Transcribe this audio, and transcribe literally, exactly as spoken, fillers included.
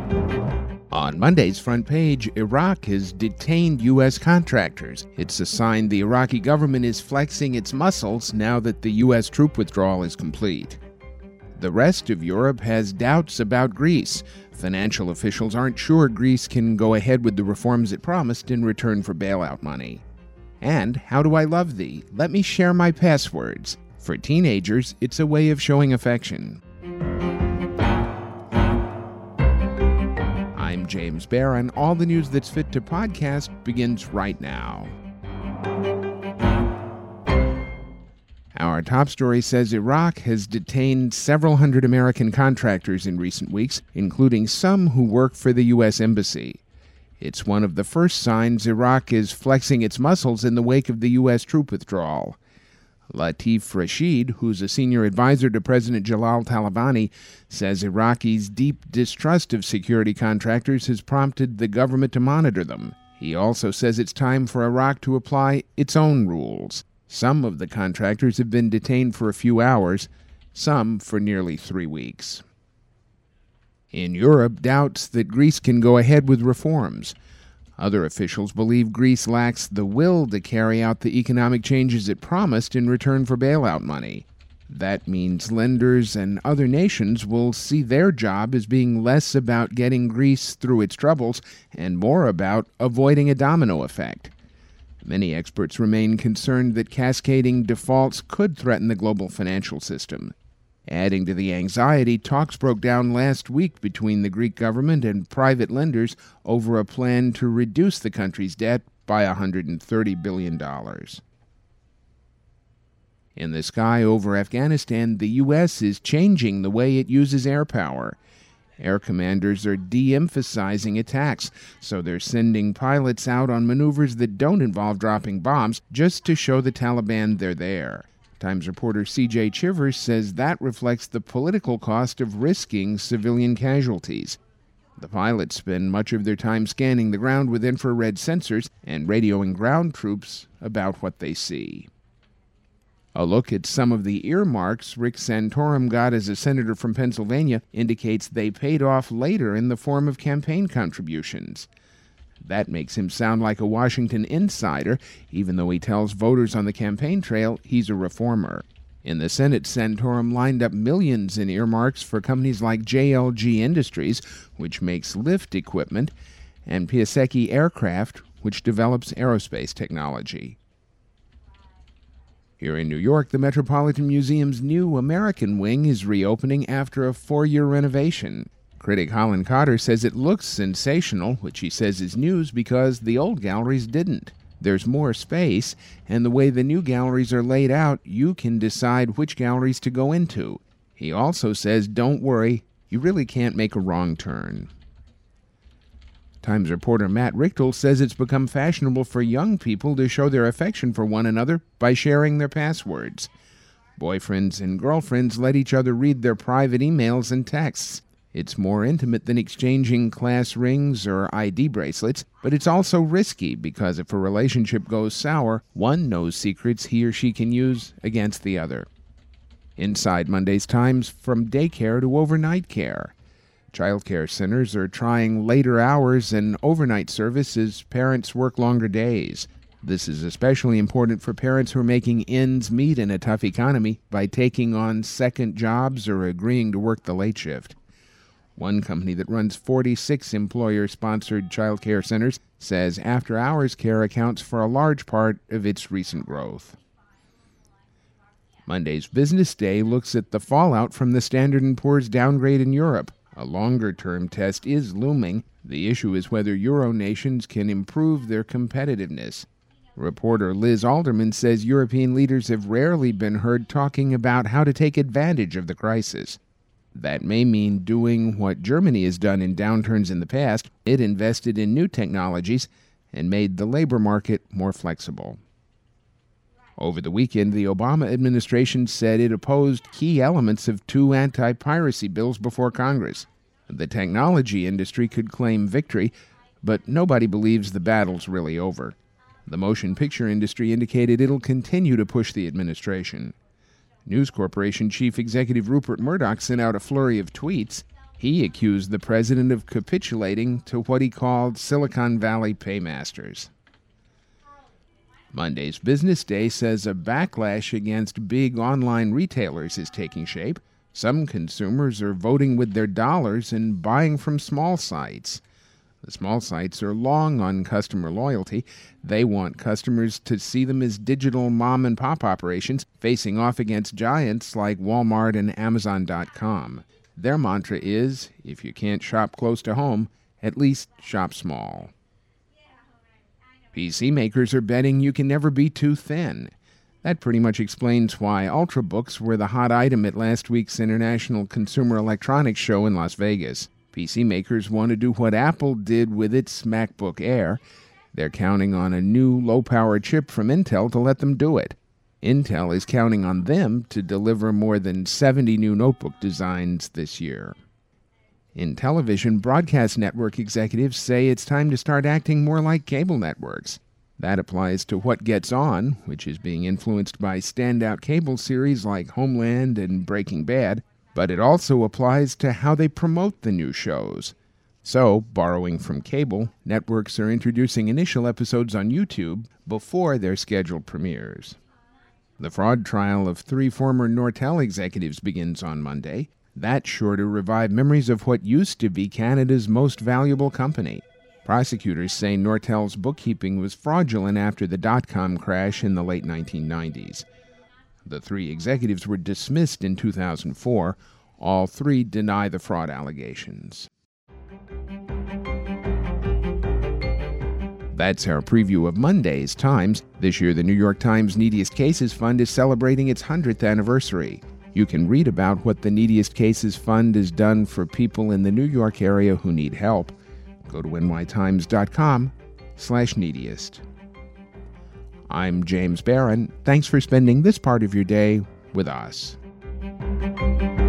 On Monday's front page, Iraq has detained U S contractors. It's a sign the Iraqi government is flexing its muscles now that the U S troop withdrawal is complete. The rest of Europe has doubts about Greece. Financial officials aren't sure Greece can go ahead with the reforms it promised in return for bailout money. And How Do I Love Thee? Let me share my passwords. For teenagers, it's a way of showing affection. I'm James Baer, and all the news that's fit to podcast begins right now. Our top story says Iraq has detained several hundred American contractors in recent weeks, including some who work for the U S Embassy. It's one of the first signs Iraq is flexing its muscles in the wake of the U S troop withdrawal. Latif Rashid, who's a senior advisor to President Jalal Talabani, says Iraqis' deep distrust of security contractors has prompted the government to monitor them. He also says it's time for Iraq to apply its own rules. Some of the contractors have been detained for a few hours, some for nearly three weeks. In Europe, doubts that Greece can go ahead with reforms. Other officials believe Greece lacks the will to carry out the economic changes it promised in return for bailout money. That means lenders and other nations will see their job as being less about getting Greece through its troubles and more about avoiding a domino effect. Many experts remain concerned that cascading defaults could threaten the global financial system. Adding to the anxiety, talks broke down last week between the Greek government and private lenders over a plan to reduce the country's debt by one hundred thirty billion dollars. In the sky over Afghanistan, the U S is changing the way it uses air power. Air commanders are de-emphasizing attacks, so they're sending pilots out on maneuvers that don't involve dropping bombs just to show the Taliban they're there. Times reporter C J Chivers says that reflects the political cost of risking civilian casualties. The pilots spend much of their time scanning the ground with infrared sensors and radioing ground troops about what they see. A look at some of the earmarks Rick Santorum got as a senator from Pennsylvania indicates they paid off later in the form of campaign contributions. That makes him sound like a Washington insider, even though he tells voters on the campaign trail he's a reformer. In the Senate, Santorum lined up millions in earmarks for companies like J L G Industries, which makes lift equipment, and Piasecki Aircraft, which develops aerospace technology. Here in New York, the Metropolitan Museum's new American wing is reopening after a four-year renovation. Critic Holland Cotter says it looks sensational, which he says is news because the old galleries didn't. There's more space, and the way the new galleries are laid out, you can decide which galleries to go into. He also says, don't worry, you really can't make a wrong turn. Times reporter Matt Richtel says it's become fashionable for young people to show their affection for one another by sharing their passwords. Boyfriends and girlfriends let each other read their private emails and texts. It's more intimate than exchanging class rings or I D bracelets, but it's also risky because if a relationship goes sour, one knows secrets he or she can use against the other. Inside Monday's Times, from daycare to overnight care. Child care centers are trying later hours and overnight service as parents work longer days. This is especially important for parents who are making ends meet in a tough economy by taking on second jobs or agreeing to work the late shift. One company that runs forty-six employer-sponsored child care centers says after-hours care accounts for a large part of its recent growth. Monday's Business Day looks at the fallout from the Standard and Poor's downgrade in Europe. A longer-term test is looming. The issue is whether Euro nations can improve their competitiveness. Reporter Liz Alderman says European leaders have rarely been heard talking about how to take advantage of the crisis. That may mean doing what Germany has done in downturns in the past. It invested in new technologies and made the labor market more flexible. Over the weekend, the Obama administration said it opposed key elements of two anti-piracy bills before Congress. The technology industry could claim victory, but nobody believes the battle's really over. The motion picture industry indicated it'll continue to push the administration. News Corporation Chief Executive Rupert Murdoch sent out a flurry of tweets. He accused the president of capitulating to what he called Silicon Valley paymasters. Monday's Business Day says a backlash against big online retailers is taking shape. Some consumers are voting with their dollars and buying from small sites. The small sites are long on customer loyalty. They want customers to see them as digital mom-and-pop operations facing off against giants like Walmart and Amazon dot com. Their mantra is, if you can't shop close to home, at least shop small. P C makers are betting you can never be too thin. That pretty much explains why Ultrabooks were the hot item at last week's International Consumer Electronics Show in Las Vegas. P C makers want to do what Apple did with its MacBook Air. They're counting on a new low-power chip from Intel to let them do it. Intel is counting on them to deliver more than seventy new notebook designs this year. In television, broadcast network executives say it's time to start acting more like cable networks. That applies to what gets on, which is being influenced by standout cable series like Homeland and Breaking Bad, but it also applies to how they promote the new shows. So, borrowing from cable, networks are introducing initial episodes on YouTube before their scheduled premieres. The fraud trial of three former Nortel executives begins on Monday. That's sure to revive memories of what used to be Canada's most valuable company. Prosecutors say Nortel's bookkeeping was fraudulent after the dot-com crash in the late nineteen nineties. The three executives were dismissed in two thousand four. All three deny the fraud allegations. That's our preview of Monday's Times. This year, the New York Times Neediest Cases Fund is celebrating its hundredth anniversary. You can read about what the Neediest Cases Fund has done for people in the New York area who need help. Go to N Y Times dot com slash neediest. I'm James Barron. Thanks for spending this part of your day with us.